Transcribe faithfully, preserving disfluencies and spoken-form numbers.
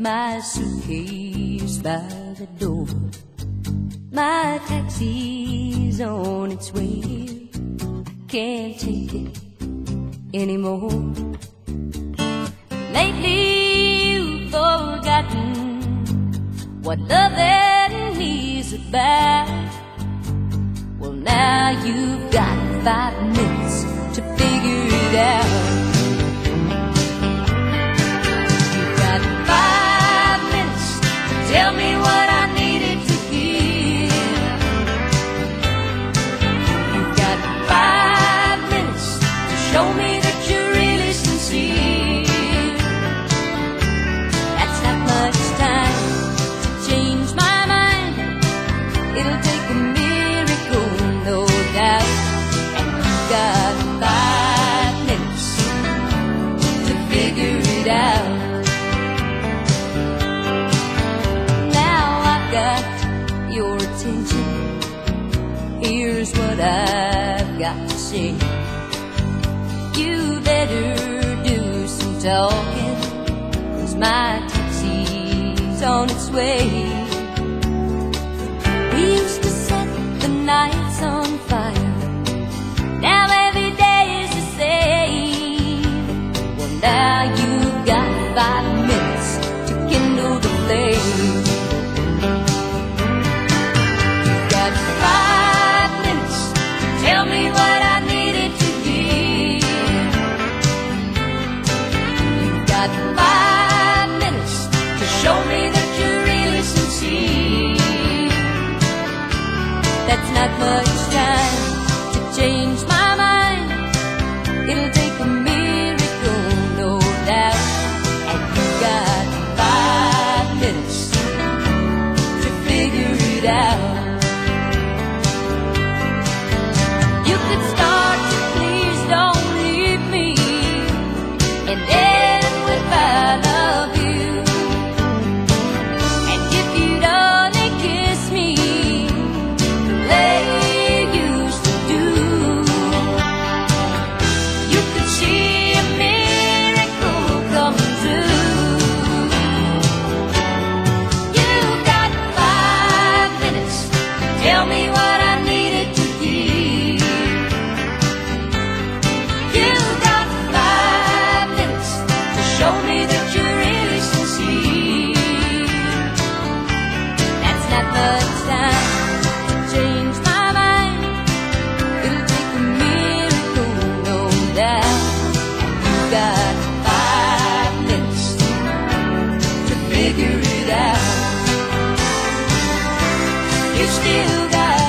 my suitcase by the door. My taxi's on its way here. Can't take it anymore. Lately you've forgotten what loving is about. Well, now you've got five minutes to figure it out. You've got five minutes to tell me what I needed to hear. You've got five minutes to show me that you're really sincere. That's not much time to change my mind. It'll take a miracle, no doubt. And you've got five minutes to figure it out. Now I've got your attention. Here's what I've got to say. You better do some talking, 'cause my taxi's on its way. We used to set the nights on fire. Now every day is the same. Well, now you've got five minutes to kindle the flame. You've got five minutes to tell me what I needed to hear. You've got five minutes to show me that you're really sincere. That's not much time to change my mind. It'll take a miracle, no doubt. And you got five minutes to figure it out. You could start to please don't leave me and end with I love you. And if you'd only kiss me the way you used to do, you could see a miracle coming true. You got five minutes to tell me what I needed to hear. You got five minutes to show me that you're really sincere. That's not much time to change my mind. It'll take a miracle, no doubt. You got five minutes to figure it out. You still got